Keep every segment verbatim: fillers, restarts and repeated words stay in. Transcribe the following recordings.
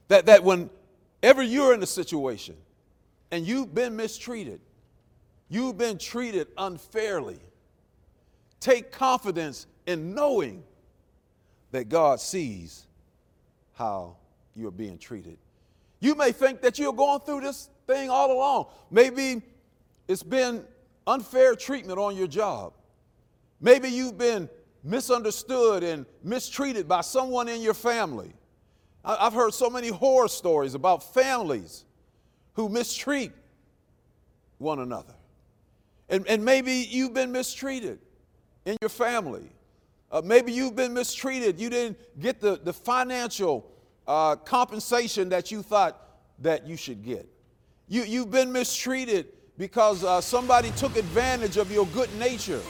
That, that whenever you're in a situation and you've been mistreated, you've been treated unfairly, take confidence in knowing that God sees how you're being treated. You may think that you're going through this thing all along. Maybe it's been unfair treatment on your job. Maybe you've been misunderstood and mistreated by someone in your family. I've heard so many horror stories about families who mistreat one another. And, and maybe you've been mistreated in your family. Uh, maybe you've been mistreated. You didn't get the, the financial uh, compensation that you thought that you should get. You, you've been mistreated because uh, somebody took advantage of your good nature.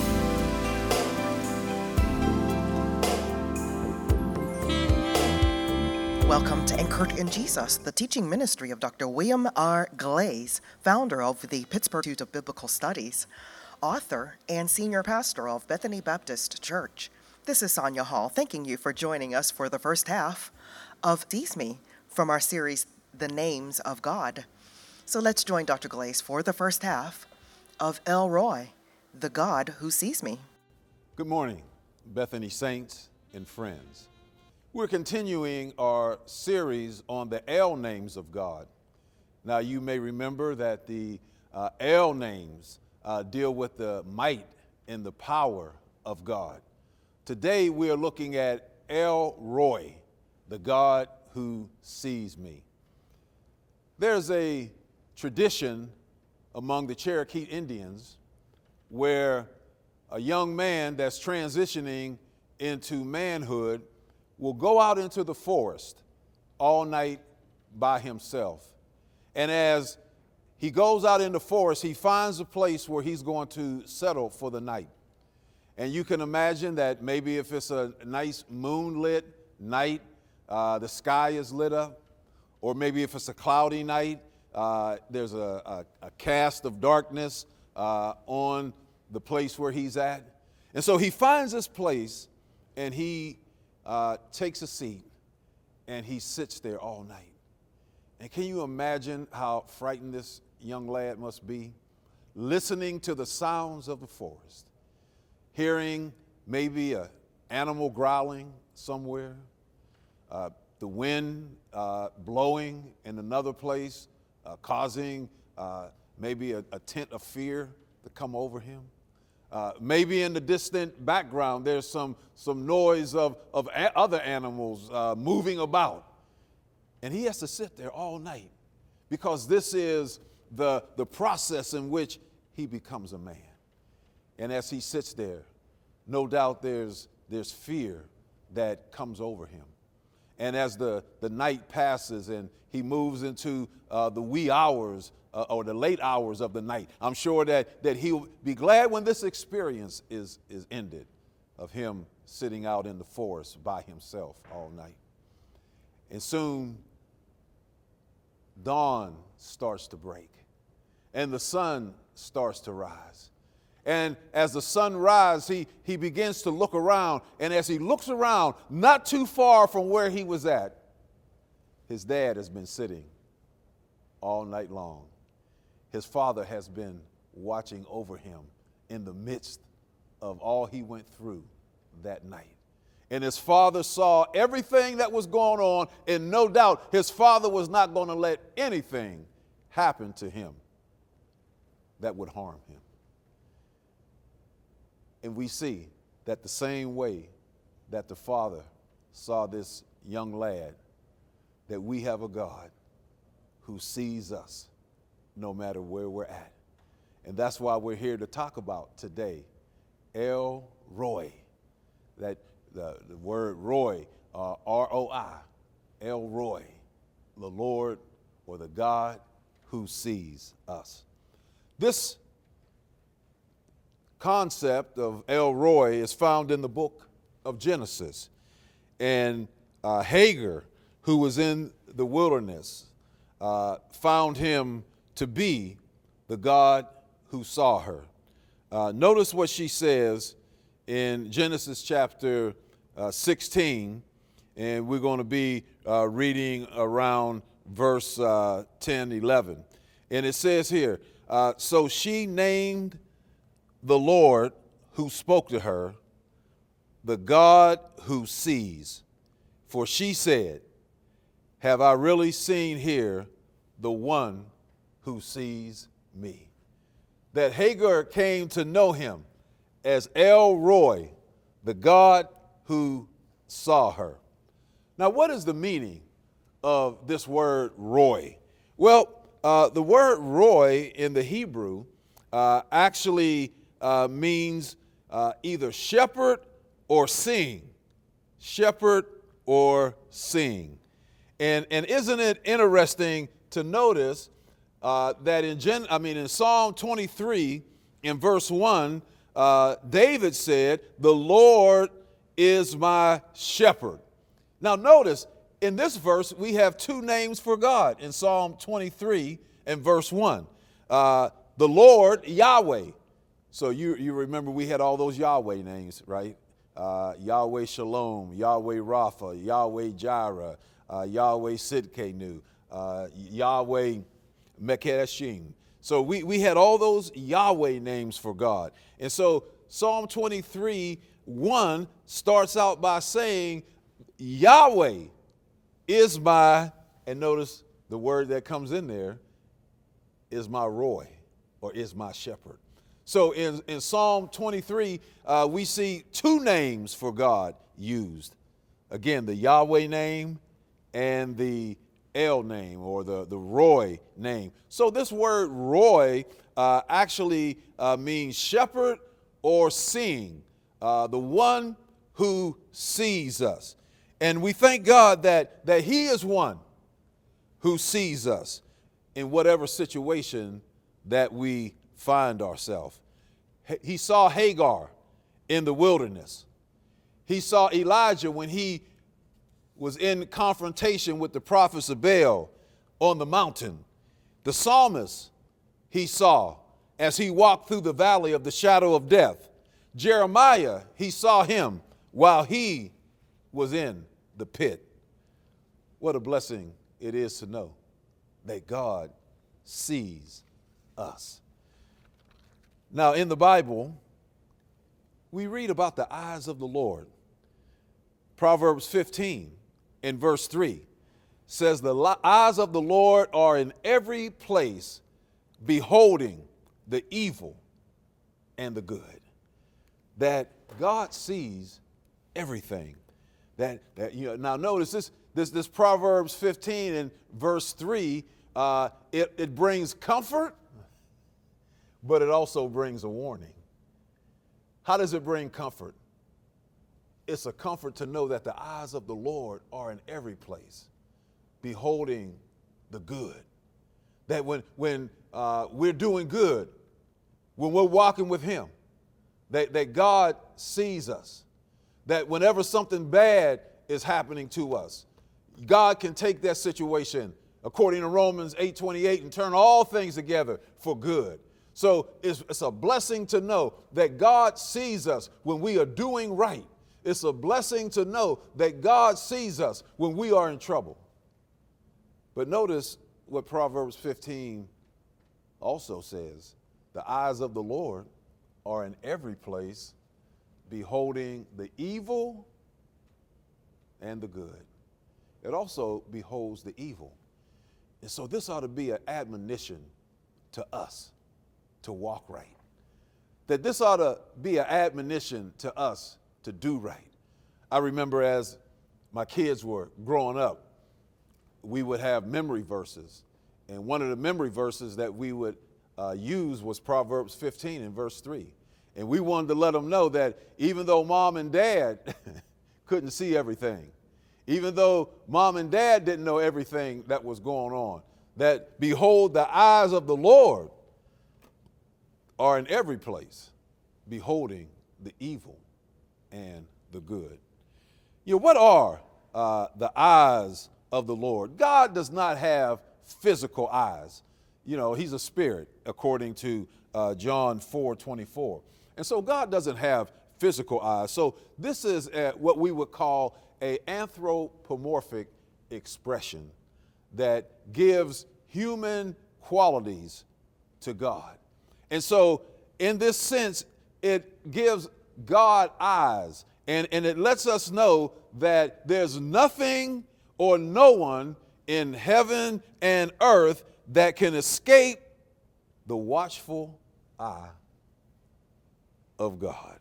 Welcome to Anchored in Jesus, the teaching ministry of Doctor William R. Glaze, founder of the Pittsburgh Institute of Biblical Studies, author and senior pastor of Bethany Baptist Church. This is Sonia Hall, thanking you for joining us for the first half of Sees Me from our series, The Names of God. So let's join Doctor Glaze for the first half of El Roi, the God who sees me. Good morning, Bethany saints and friends. We're continuing our series on the El names of God. Now, you may remember that the uh, El names uh, deal with the might and the power of God. Today, we are looking at El Roi, the God who sees me. There's a tradition among the Cherokee Indians where a young man that's transitioning into manhood will go out into the forest all night by himself. And as he goes out in the forest, he finds a place where he's going to settle for the night. And you can imagine that maybe if it's a nice moonlit night, uh, the sky is lit up, or maybe if it's a cloudy night, uh, there's a, a, a cast of darkness uh, on the place where he's at. And so he finds this place and he Uh, takes a seat and he sits there all night. And can you imagine how frightened this young lad must be? Listening to the sounds of the forest, hearing maybe an animal growling somewhere, uh, the wind uh, blowing in another place, uh, causing uh, maybe a, a tent of fear to come over him. Uh, maybe in the distant background, there's some, some noise of, of a- other animals uh, moving about. And he has to sit there all night because this is the, the process in which he becomes a man. And as he sits there, no doubt there's, there's fear that comes over him. And as the, the night passes and he moves into uh, the wee hours Uh, or the late hours of the night, I'm sure that, that he'll be glad when this experience is, is ended of him sitting out in the forest by himself all night. And soon dawn starts to break and the sun starts to rise. And as the sun rises, he, he begins to look around. And as he looks around, not too far from where he was at, his dad has been sitting all night long. His father has been watching over him in the midst of all he went through that night. And his father saw everything that was going on, and no doubt his father was not going to let anything happen to him that would harm him. And we see that the same way that the father saw this young lad, that we have a God who sees us no matter where we're at. And that's why we're here to talk about today, El Roi. That the, the word Roi, uh, R O I, El Roi, the Lord or the God who sees us. This concept of El Roi is found in the book of Genesis. And uh, Hagar, who was in the wilderness, uh, found him to be the God who saw her. Uh, notice what she says in Genesis chapter uh, sixteen and we're going to be uh, reading around verse uh, ten, eleven. And it says here, uh, so she named the Lord who spoke to her, the God who sees. For she said, have I really seen here the one who sees me? That Hagar came to know him as El Roi, the God who saw her. Now, what is the meaning of this word Roi? Well, uh, the word Roi in the Hebrew uh, actually uh, means uh, either shepherd or sing. Shepherd or sing. And, and isn't it interesting to notice uh, that in Gen, I mean in Psalm twenty-three, in verse one, uh, David said, the Lord is my shepherd. Now notice, in this verse, we have two names for God in Psalm twenty-three and verse one. Uh, the Lord, Yahweh. So you, you remember we had all those Yahweh names, right? Uh, Yahweh Shalom, Yahweh Rapha, Yahweh Jireh, uh, Yahweh Sidkenu, uh, Yahweh Mekadeshim. So we, we had all those Yahweh names for God. And so Psalm twenty-three, one starts out by saying, Yahweh is my, and notice the word that comes in there, is my Roi, or is my shepherd. So in, in Psalm twenty-three, uh, we see two names for God used. Again, the Yahweh name and the El name, or the, the Roi name. So this word Roi uh, actually uh, means shepherd or seeing, uh, the one who sees us. And we thank God that, that he is one who sees us in whatever situation that we find ourselves. He saw Hagar in the wilderness. He saw Elijah when he was in confrontation with the prophets of Baal on the mountain. The psalmist he saw as he walked through the valley of the shadow of death. Jeremiah, he saw him while he was in the pit. What a blessing it is to know that God sees us. Now, in the Bible, we read about the eyes of the Lord. Proverbs fifteen in verse three says, the eyes of the Lord are in every place, beholding the evil and the good. That God sees everything. That, that you know, now notice this, this, this Proverbs fifteen and verse three, uh, it, it brings comfort, but it also brings a warning. How does it bring comfort? It's a comfort to know that the eyes of the Lord are in every place, beholding the good. That when, when uh, we're doing good, when we're walking with him, that, that God sees us. That whenever something bad is happening to us, God can take that situation, according to Romans eight twenty-eight, and turn all things together for good. So it's, it's a blessing to know that God sees us when we are doing right. It's a blessing to know that God sees us when we are in trouble. But notice what Proverbs fifteen also says. The eyes of the Lord are in every place, beholding the evil and the good. It also beholds the evil. And so this ought to be an admonition to us to walk right. That this ought to be an admonition to us to do right. I remember as my kids were growing up, we would have memory verses. And one of the memory verses that we would uh, use was Proverbs fifteen and verse three. And we wanted to let them know that even though mom and dad couldn't see everything, even though mom and dad didn't know everything that was going on, that behold, the eyes of the Lord are in every place, beholding the evil and the good. You know, what are uh, the eyes of the Lord? God does not have physical eyes. You know, he's a spirit, according to uh, John four twenty-four. And so God doesn't have physical eyes. So this is uh, what we would call a anthropomorphic expression that gives human qualities to God. And so in this sense, it gives God eyes, and, and it lets us know that there's nothing or no one in heaven and earth that can escape the watchful eye of God.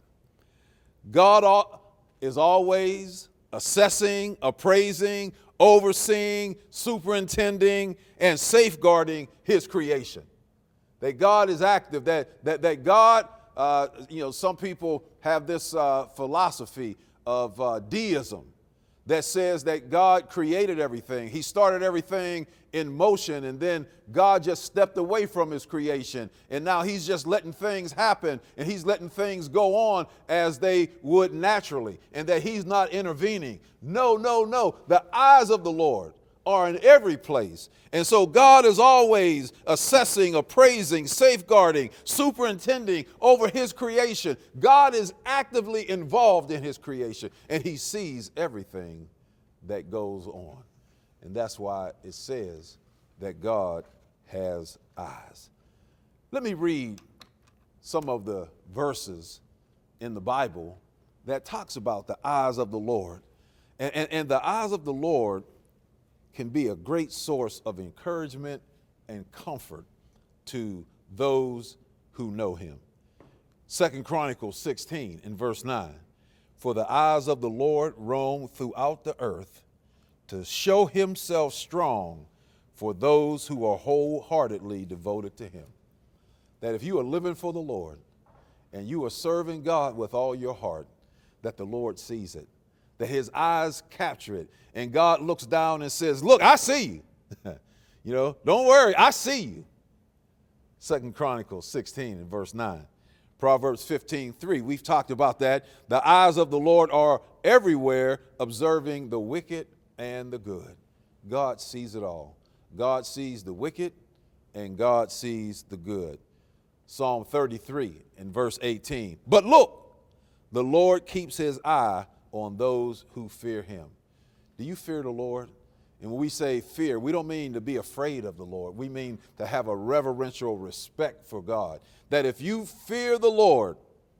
God is always assessing, appraising, overseeing, superintending, and safeguarding his creation. That God is active, that, that, that God, uh, you know, some people have this uh, philosophy of uh, deism that says that God created everything. He started everything in motion, and then God just stepped away from his creation. And now he's just letting things happen, and he's letting things go on as they would naturally, and that he's not intervening. No, no, no. The eyes of the Lord are in every place. And so God is always assessing, appraising, safeguarding, superintending over his creation. God is actively involved in his creation, and he sees everything that goes on. And that's why it says that God has eyes. Let me read some of the verses in the Bible that talks about the eyes of the Lord. And, and, and the eyes of the Lord can be a great source of encouragement and comfort to those who know him. Second Chronicles sixteen in verse nine, for the eyes of the Lord roam throughout the earth to show himself strong for those who are wholeheartedly devoted to him. That if you are living for the Lord and you are serving God with all your heart, that the Lord sees it, that his eyes capture it, and God looks down and says, look, I see you. You know, don't worry, I see you. Second Chronicles sixteen and verse nine. Proverbs fifteen three, we've talked about that. The eyes of the Lord are everywhere, observing the wicked and the good. God sees it all. God sees the wicked and God sees the good. Psalm thirty-three and verse eighteen. But look, the Lord keeps his eye on those who fear him. Do you fear the Lord? And when we say fear, we don't mean to be afraid of the Lord. We mean to have a reverential respect for God. That if you fear the Lord,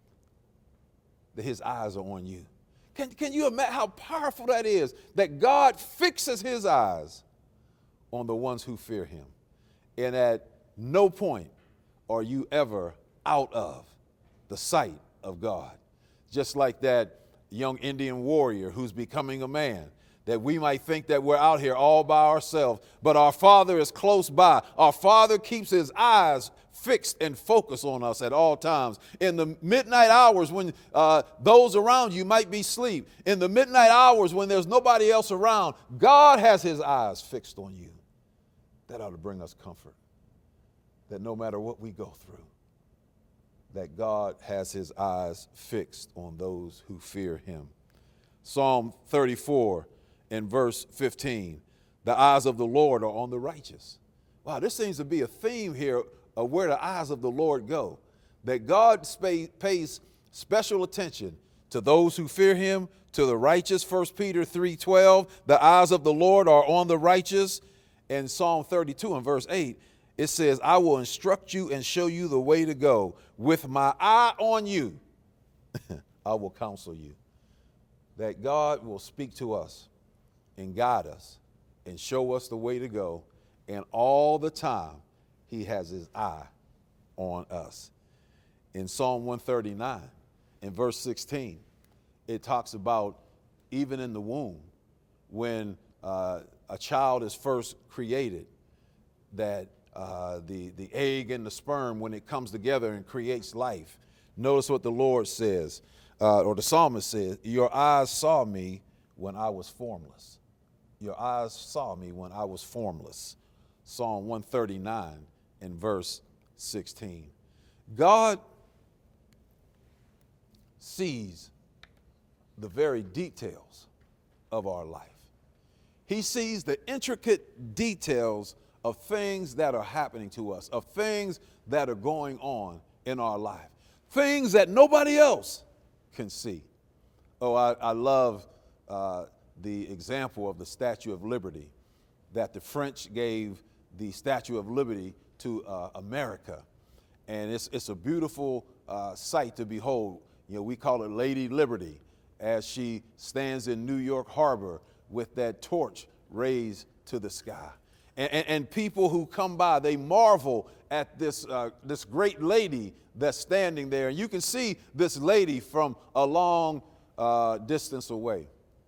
that his eyes are on you. Can, can you imagine how powerful that is? That God fixes his eyes on the ones who fear him. And at no point are you ever out of the sight of God. Just like that young Indian warrior who's becoming a man, that we might think that we're out here all by ourselves, but our Father is close by. Our Father keeps his eyes fixed and focused on us at all times. In the midnight hours when uh, those around you might be asleep, in the midnight hours when there's nobody else around, God has his eyes fixed on you. That ought to bring us comfort, that no matter what we go through, that God has his eyes fixed on those who fear him. Psalm thirty-four and verse fifteen, the eyes of the Lord are on the righteous. Wow, there seems to be a theme here of where the eyes of the Lord go, that God pays special attention to those who fear him, to the righteous. First Peter three twelve, the eyes of the Lord are on the righteous. And Psalm thirty-two and verse eight, it says, I will instruct you and show you the way to go. With my eye on you, I will counsel you. That God will speak to us and guide us and show us the way to go. And all the time, he has his eye on us. In Psalm one thirty-nine, in verse sixteen, it talks about even in the womb, when uh, a child is first created, that uh, the, the egg and the sperm, when it comes together and creates life. Notice what the Lord says, uh, or the psalmist says, your eyes saw me when I was formless. Your eyes saw me when I was formless. Psalm one thirty-nine and verse sixteen. God sees the very details of our life. He sees the intricate details of things that are happening to us, of things that are going on in our life, things that nobody else can see. Oh, I, I love uh, the example of the Statue of Liberty, that the French gave the Statue of Liberty to uh, America. And it's, it's a beautiful uh, sight to behold. You know, we call it Lady Liberty, as she stands in New York Harbor with that torch raised to the sky. And, and, and people who come by, they marvel at this, uh, this great lady that's standing there. And you can see this lady from a long uh, distance away.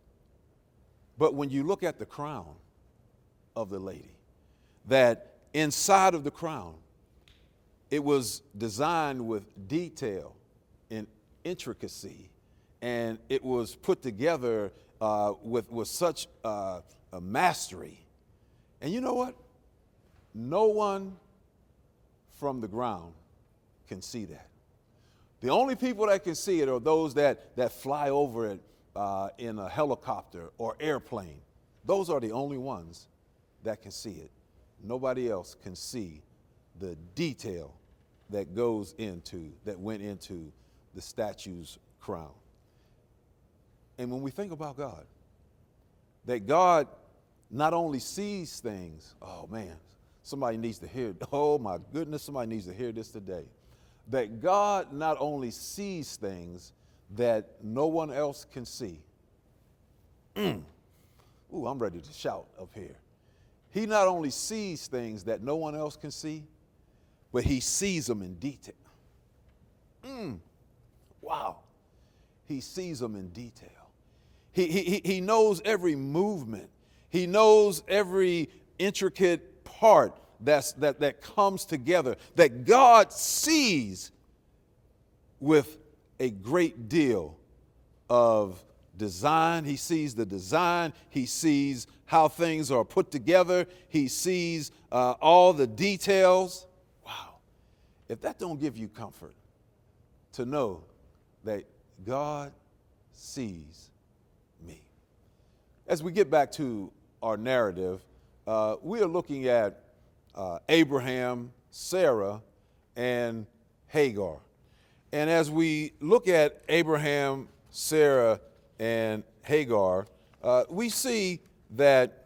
But when you look at the crown of the lady, that inside of the crown, it was designed with detail and intricacy, and it was put together uh, with, with such uh, a mastery. And you know what? No one from the ground can see that. The only people that can see it are those that, that fly over it uh, in a helicopter or airplane. Those are the only ones that can see it. Nobody else can see the detail that goes into, that went into the statue's crown. And when we think about God, that God not only sees things, oh man, somebody needs to hear, oh my goodness, somebody needs to hear this today. That God not only sees things that no one else can see. Mm. Ooh, I'm ready to shout up here. He not only sees things that no one else can see, but he sees them in detail. Mm. Wow. He sees them in detail. He, he, he knows every movement. He knows every intricate part that's, that, that comes together, that God sees with a great deal of design. He sees the design. He sees how things are put together. He sees uh, all the details. Wow. If that don't give you comfort to know that God sees me. As we get back to our narrative, uh, we are looking at uh, Abraham, Sarah, and Hagar. And as we look at Abraham, Sarah, and Hagar, uh, we see that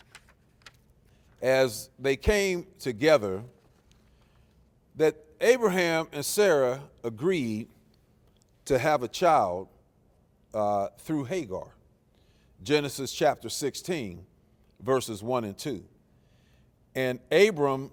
as they came together, that Abraham and Sarah agreed to have a child uh, through Hagar. Genesis chapter sixteen, verses one and two. And Abram,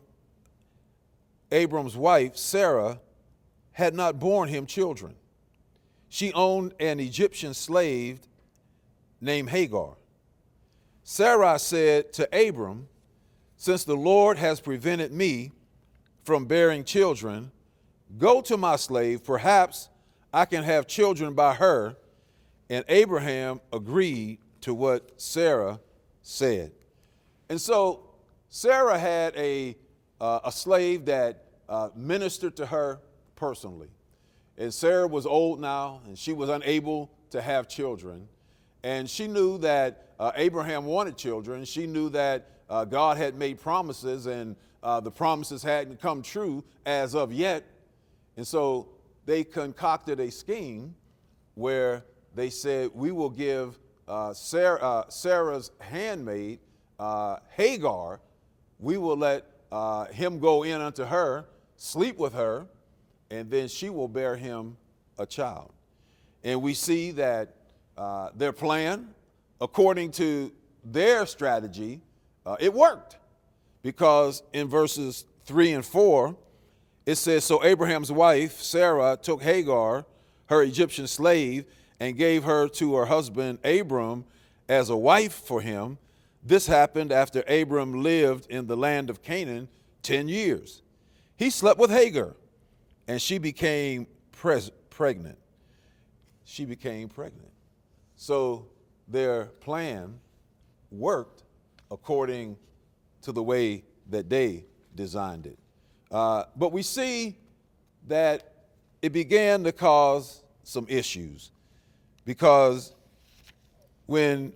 Abram's wife, Sarah, had not borne him children. She owned an Egyptian slave named Hagar. Sarai said to Abram, "Since the Lord has prevented me from bearing children, go to my slave, perhaps I can have children by her." And Abraham agreed to what Sarah said. And so Sarah had a, uh, a slave that uh, ministered to her personally. And Sarah was old now, and she was unable to have children. And she knew that uh, Abraham wanted children. She knew that uh, God had made promises, and uh, the promises hadn't come true as of yet. And so they concocted a scheme where they said, we will give uh, Sarah, uh, Sarah's handmaid, uh, Hagar, we will let uh, him go in unto her, sleep with her, and then she will bear him a child. And we see that uh, their plan, according to their strategy, uh, it worked. Because in verses three and four, it says, "So Abraham's wife, Sarah, took Hagar, her Egyptian slave, and gave her to her husband Abram as a wife for him. This happened after Abram lived in the land of Canaan ten years. He slept with Hagar, and she became pres- pregnant. She became pregnant. So their plan worked according to the way that they designed it. Uh, but we see that it began to cause some issues, because when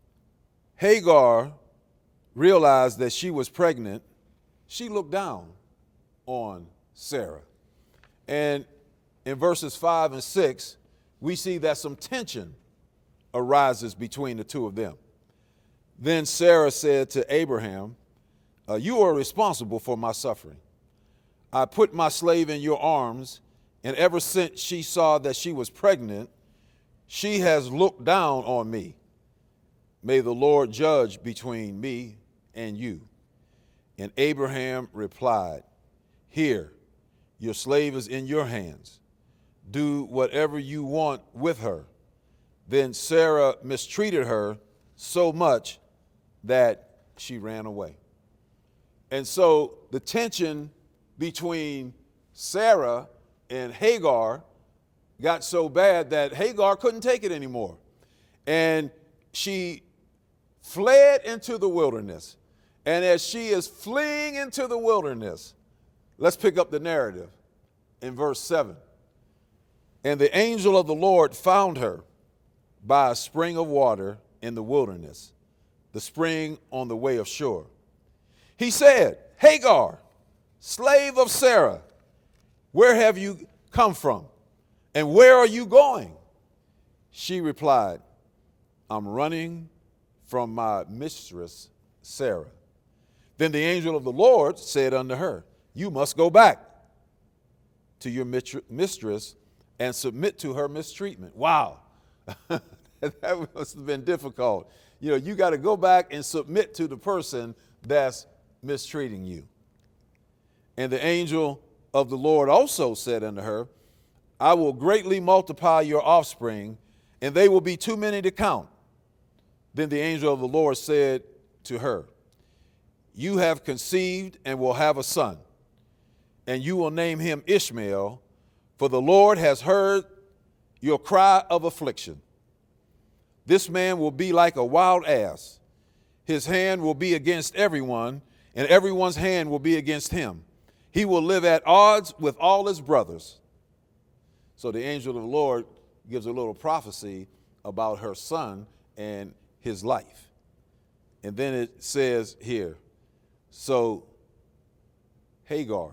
Hagar realized that she was pregnant, she looked down on Sarah. And in verses five and six, we see that some tension arises between the two of them. Then Sarah said to Abraham, uh, you are responsible for my suffering. I put my slave in your arms, and ever since she saw that she was pregnant, she has looked down on me. May the Lord judge between me and you. And Abraham replied, here, your slave is in your hands. Do whatever you want with her. Then Sarah mistreated her so much that she ran away. And so the tension between Sarah and Hagar got so bad that Hagar couldn't take it anymore. And she fled into the wilderness. And as she is fleeing into the wilderness, let's pick up the narrative in verse seven. And the angel of the Lord found her by a spring of water in the wilderness, the spring on the way of Shur. He said, Hagar, slave of Sarah, where have you come from? And where are you going? She replied, I'm running from my mistress, Sarah. Then the angel of the Lord said unto her, you must go back to your mistress and submit to her mistreatment. Wow. That must have been difficult. You know, you got to go back and submit to the person that's mistreating you. And the angel of the Lord also said unto her, I will greatly multiply your offspring, and they will be too many to count. Then the angel of the Lord said to her, you have conceived and will have a son, and you will name him Ishmael, for the Lord has heard your cry of affliction. This man will be like a wild ass. His hand will be against everyone, and everyone's hand will be against him. He will live at odds with all his brothers. So the angel of the Lord gives a little prophecy about her son and his life. And then it says here, so Hagar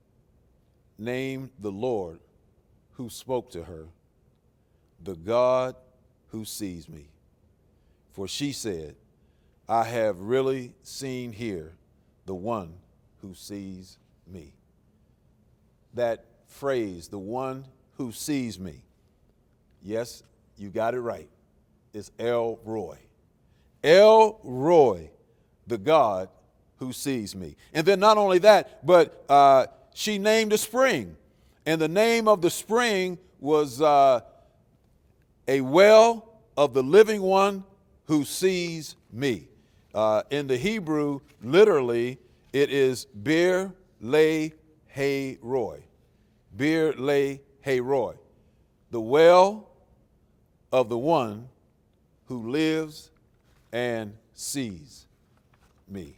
named the Lord who spoke to her, the God who sees me. For she said, I have really seen here the one who sees me. That phrase, the one who sees me, yes, you got it right. It's El Roi. El Roi, the God who sees me. And then not only that, but uh, she named a spring. And the name of the spring was uh, a well of the living one who sees me. Uh, in the Hebrew, literally, it is Bir Le He Roy. Bir Le He Roy. The well of the one who lives and sees me.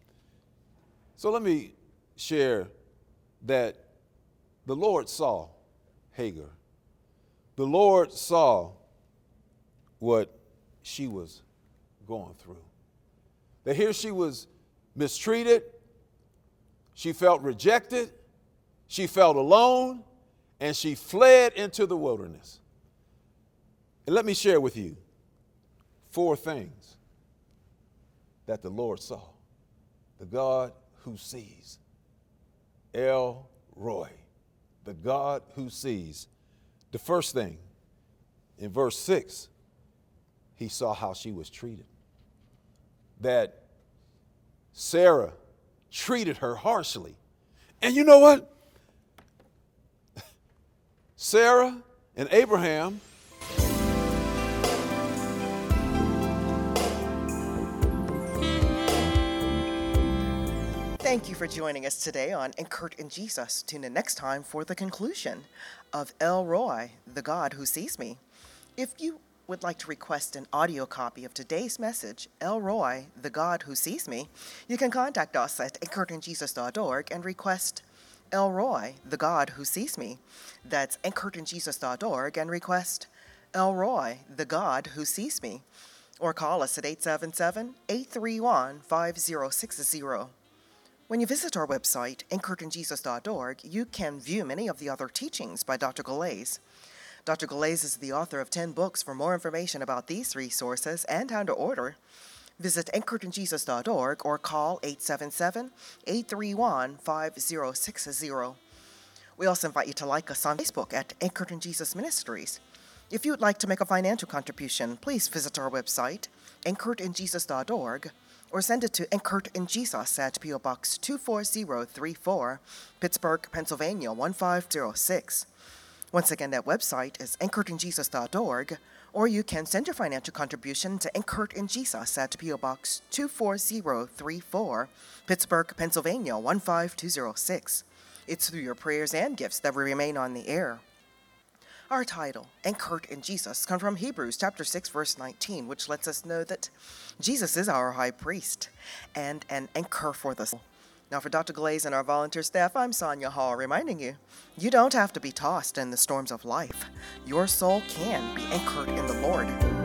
So let me share that the Lord saw Hagar. The Lord saw what she was going through. That here she was mistreated, she felt rejected, she felt alone, and she fled into the wilderness. And let me share with you four things that the Lord saw. The God who sees. El Roi, the God who sees. The first thing, in verse six, he saw how she was treated. That Sarah treated her harshly. And you know what? Sarah and Abraham Thank you for joining us today on Anchored in Jesus. Tune in next time for the conclusion of El Roi, the God who sees me. If you would like to request an audio copy of today's message, El Roi, the God who sees me, you can contact us at anchored in jesus dot org and request El Roi, the God who sees me. That's anchored in jesus dot org and request El Roi, the God who sees me. Or call us at eight seven seven, eight three one, five zero six zero. When you visit our website, anchored in jesus dot org, you can view many of the other teachings by Doctor Galais. Doctor Galais is the author of ten books. For more information about these resources and how to order, Visit anchored in jesus dot org or call eight seven seven, eight three one, five zero six zero. We also invite you to like us on Facebook at Anchored in Jesus Ministries. If you would like to make a financial contribution, please visit our website, anchored in jesus dot org, or send it to Anchored in Jesus at P O Box two four zero three four, Pittsburgh, Pennsylvania one five zero six. Once again, that website is anchored in jesus dot org, or you can send your financial contribution to Anchored in Jesus at P O Box two four zero three four, Pittsburgh, Pennsylvania one five two zero six. It's through your prayers and gifts that we remain on the air. Our title, Anchored in Jesus, comes from Hebrews chapter six, verse nineteen, which lets us know that Jesus is our high priest and an anchor for the soul. Now, for Doctor Glaze and our volunteer staff, I'm Sonia Hall, reminding you, you don't have to be tossed in the storms of life. Your soul can be anchored in the Lord.